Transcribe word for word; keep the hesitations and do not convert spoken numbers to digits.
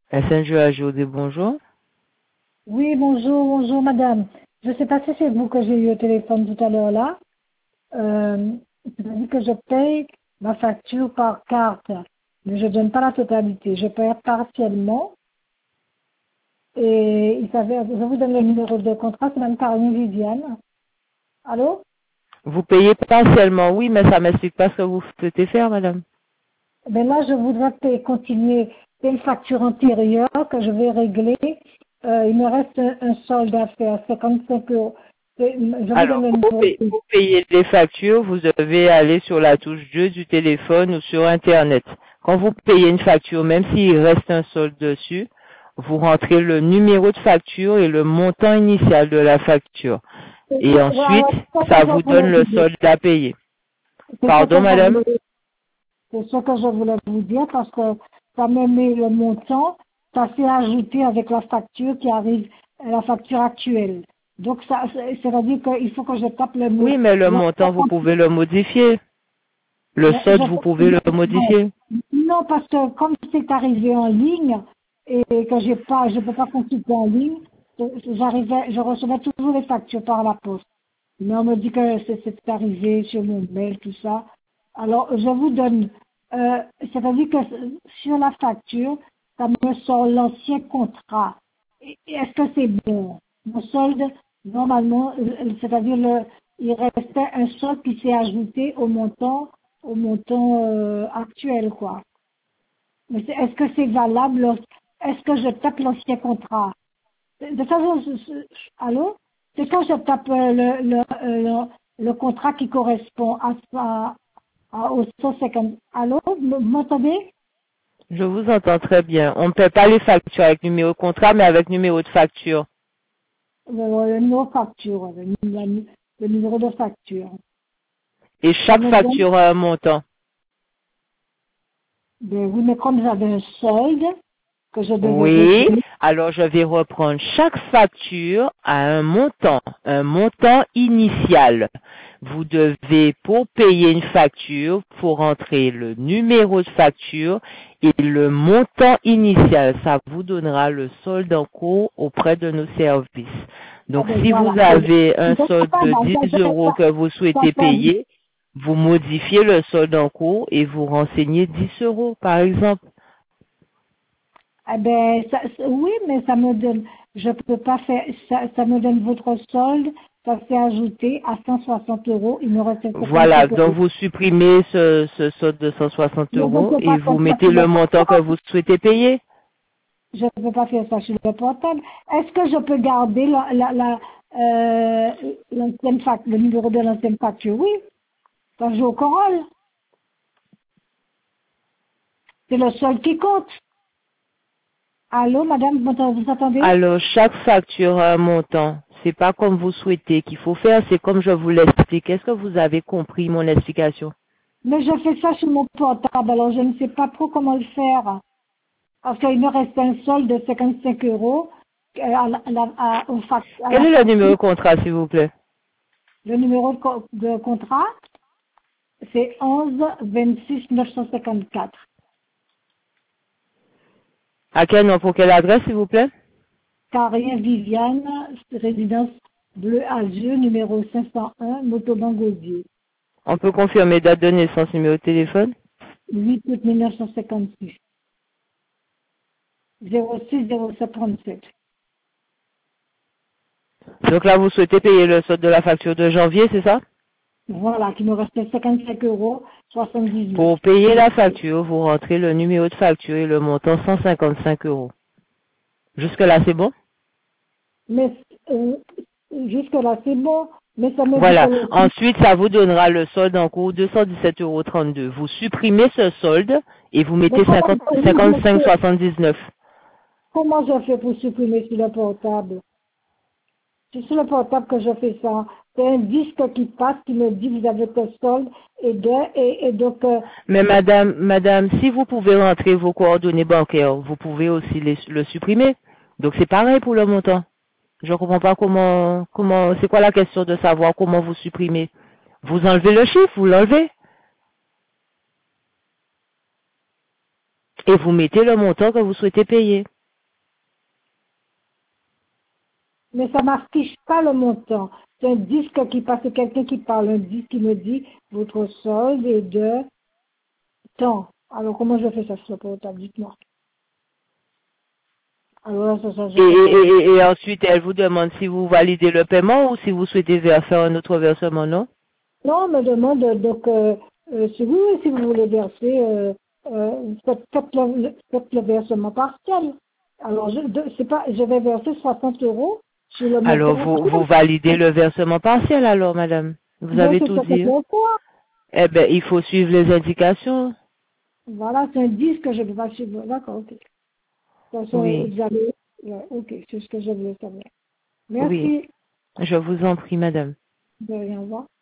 S N G A G O D, bonjour. Oui, bonjour, bonjour madame. Je ne sais pas si c'est vous que j'ai eu au téléphone tout à l'heure là. Euh, C'est-à-dire que je paye ma facture par carte, mais je ne donne pas la totalité. Je paye partiellement. Et il s'avère, je vous donne le numéro de contrat, c'est Mme Caroline Viviane. Allô? Vous payez partiellement, oui, mais ça m'explique pas ce que vous souhaitez faire, madame. Ben là, je voudrais payer- continuer. C'est une facture antérieure que je vais régler. Euh, il me reste un, un solde à faire, cinquante-cinq euros. Et Je vous donne Alors, le pour, numéro. payer pour payer les factures, vous devez aller sur la touche deux du téléphone ou sur Internet. Quand vous payez une facture, même s'il reste un solde dessus, vous rentrez le numéro de facture et le montant initial de la facture. C'est Et ça, voilà, ensuite, c'est ça que ça je vous donne voulais le vous dire. solde à payer. C'est ce Pardon, que je madame? voulais, c'est ce que je voulais vous dire parce que ça me met le montant, ça s'est ajouté avec la facture qui arrive, euh, la facture actuelle. Donc ça, c'est- c'est-à-dire qu'il faut que je tape le mot. Oui, mais le le- montant, vous pouvez le modifier. Le mais solde, vous pouvez le je- modifier. non, parce que comme c'est arrivé en ligne et que j'ai pas, je peux pas consulter en ligne, j'arrivais, je recevais toujours les factures par la poste. Mais on me dit que c'est c'est arrivé sur mon mail, tout ça. Alors, je vous donne, euh, c'est-à-dire que sur la facture, ça me sort l'ancien contrat. Et- et Est-ce que c'est bon? Mon solde, normalement, euh, c'est-à-dire le, il restait un solde qui s'est ajouté au montant, au montant euh, actuel, quoi. Mais c'est- est-ce que c'est valable? lors- Est-ce que je tape l'ancien contrat? De toute façon, je- je- allô? C'est quand je tape euh, le, le, euh, le, le contrat qui correspond à, ça- à, au cent cinquante. Allô? Vous m'entendez? Je vous entends très bien. On ne paie pas les factures avec numéro de contrat, mais avec numéro de facture. Le, le numéro de facture, le, nu- le numéro de facture. Et Ça chaque me donne, facture a un montant. ben, oui, mais comme j'avais un solde que je devais Oui. régler, Alors, je vais reprendre chaque facture à un montant, un montant initial. Vous devez, pour payer une facture, pour entrer le numéro de facture et le montant initial. Ça vous donnera le solde en cours auprès de nos services. ah Donc, ben si vous voilà. avez un Donc, solde ça de va, ça, dix ça, euros ça, que vous ça, souhaitez ça, payer, vous modifiez le solde en cours et vous renseignez dix euros, par exemple. ah ben, ça, ça- oui, mais ça me donne, je peux pas faire, ça, ça me donne votre solde, ça s'est ajouté à cent soixante euros, il me reste Voilà, cinquante-cinq donc euros. vous supprimez ce, ce solde de cent soixante Je ne euros peux et pas vous faire ça mettez sur le le montant que portable. vous souhaitez payer. Je ne peux pas faire ça sur le portable. Est-ce que je peux garder la, la, la, euh, l'ancienne fac- le numéro de l'ancienne facture? Oui, ça joue au Corolle. C'est le seul qui compte. Allô, madame, vous m'entendez- vous entendez? Alors, chaque facture a un montant. C'est pas comme vous souhaitez qu'il faut faire, c'est comme je vous l'explique. Est-ce que vous avez compris mon explication? Mais je fais ça sur mon portable, alors je ne sais pas trop comment le faire. Parce qu'il me reste un solde de cinquante-cinq euros euh, à la, à la- à- au fac- à Quel la est le numéro facture. de contrat, s'il vous plaît? Le numéro de, co- de contrat, c'est onze vingt-six neuf cent cinquante-quatre. À quel nom, pour quelle adresse, s'il vous plaît? Carrière Viviane, résidence Bleu Azur, numéro cinq cent un, Motoban Gaudier. On peut confirmer date de naissance, numéro de téléphone? huit août mille neuf cent cinquante-six. zéro six zéro sept trente-sept. Donc là, vous souhaitez payer le solde de la facture de janvier, c'est ça? Voilà, qui me restait cinquante-cinq euros soixante-dix-neuf. Pour payer la facture, vous rentrez le numéro de facture et le montant cent cinquante-cinq euros. Jusque-là, c'est bon? Mais euh, jusque-là, c'est bon. Mais ça me dit que Voilà. le prix, Ensuite, ça vous donnera le solde en cours deux cent dix-sept euros trente-deux. Vous supprimez ce solde et vous mais mettez comment, cinquante, oui, mais cinquante-cinq c'est- soixante-dix-neuf. comment je fais pour supprimer sur le portable? C'est sur le portable que je fais ça. C'est un disque qui passe qui me dit vous avez tel solde et, de, et, et donc euh, Mais madame, madame, si vous pouvez rentrer vos coordonnées bancaires, vous pouvez aussi les- le supprimer. Donc c'est pareil pour le montant. Je ne comprends pas comment, comment, c'est quoi la question de savoir comment vous supprimez. Vous enlevez le chiffre, vous l'enlevez et vous mettez le montant que vous souhaitez payer. Mais ça m'affiche pas le montant. C'est un disque qui passe, c'est quelqu'un qui parle, un disque qui me dit votre solde est de temps. Alors comment je fais ça sur le portable? Dites-moi. Alors ça, ça, je Et, fais pas. et, et, et ensuite, elle vous demande si vous validez le paiement ou si vous souhaitez ver- faire un autre versement, non? Non, on me demande euh, donc euh, euh, si vous si vous voulez verser, euh, euh, faites, faites le, faites le versement partiel. Alors je de- c'est pas, je vais verser soixante euros sur le Alors, montant vous, entier. vous validez le versement partiel alors, madame. Vous Donc avez c'est tout ce que je dit. vais faire. Eh ben, il faut suivre les indications. Voilà, c'est un disque que je ne peux pas suivre. D'accord, ok. De toute façon, Oui, vous allez, ouais, ok, c'est ce que je voulais savoir. oui. Merci. Je vous en prie, madame. De rien voir.